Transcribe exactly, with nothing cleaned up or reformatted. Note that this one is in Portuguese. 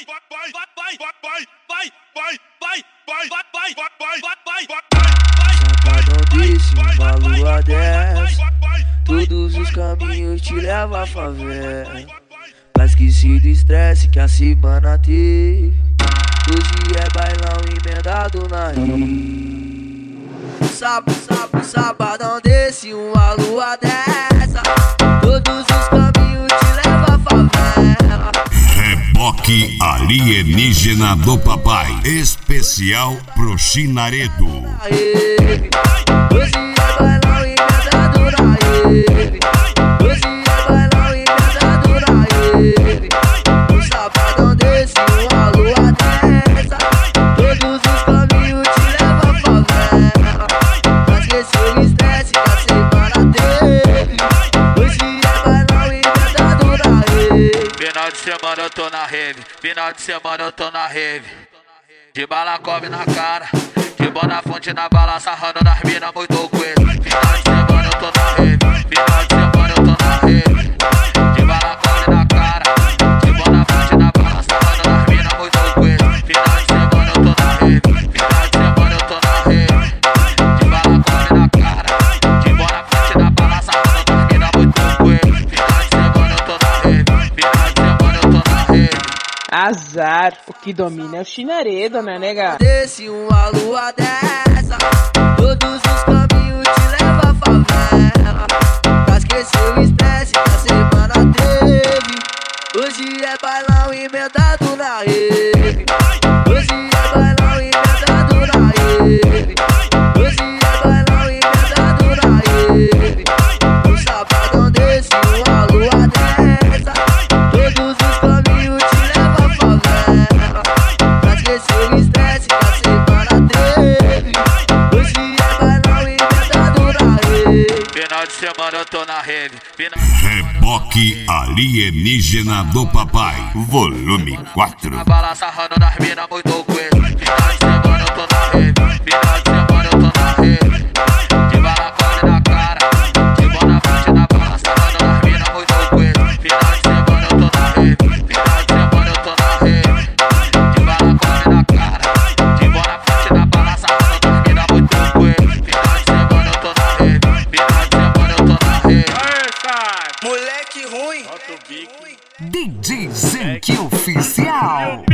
Safadão desse, uma lua dessa, todos os caminhos te levam à favela. Pra esquecer do estresse que a semana teve, hoje é bailão emendado na rede. Sábado, sábado, sabadão desse, uma lua dessa, todos os caminhos te levam à favela. Reboque alienígena do papai, especial pro Chinaredo. Hoje é bailão emendado na rede. Hoje é bailão emendado na rede. Um sabadão desse, uma lua dessa, todos os caminhos te levam à favela. Pra esquecer o estresse que a semana teve, hoje é bailão emendado na rede. Final de semana eu tô na rave, final de semana eu tô na rave. De bala come na cara, de boa fonte na bala, sarrando nas mina muito coelho. Final de semana eu tô na rave, final de semana eu tô na rave. De bala come na cara, de boa fonte na bala, sarrando nas mina muito coelho. Final de semana eu tô na rave, final de semana eu tô na rave. De bala come na cara, de boa fonte na bala, sarrando nas mina muito coelho. Final de semana eu tô na rave, final de semana eu tô na rave. Azar, o que domina é o Chinaredo, né, nega? Desse, uma lua dessa, todos os caminhos te levam à favela. Pra esquecer o estresse que a semana teve, hoje é bailão emendado na rede. Hoje é bailão emendado na rede. Hoje é bailão emendado na rede. Um sabadão desse, uma lua dessa, todos os caminhos te levam à favela. Pra esquecer o estresse que a semana teve, hoje é bailão emendado na rede. Final de semana eu tô na rede. Final... Reboque alienígena do papai, volume quatro. A bala sarrando nas mina muito coelho. Final de semana eu tô na rede, final de semana eu tô na rede. De bala come na cara, de boa fonte na bala, sarrando nas mina muito coelho. Final de semana eu tô na rede, final de semana eu tô na rede. De bala come na cara, de boa fonte na bala, sarrando nas mina muito coelho. Final de semana eu tô na rede, final de semana eu tô na rede. Moleque ruim, D J Zenk Oficial.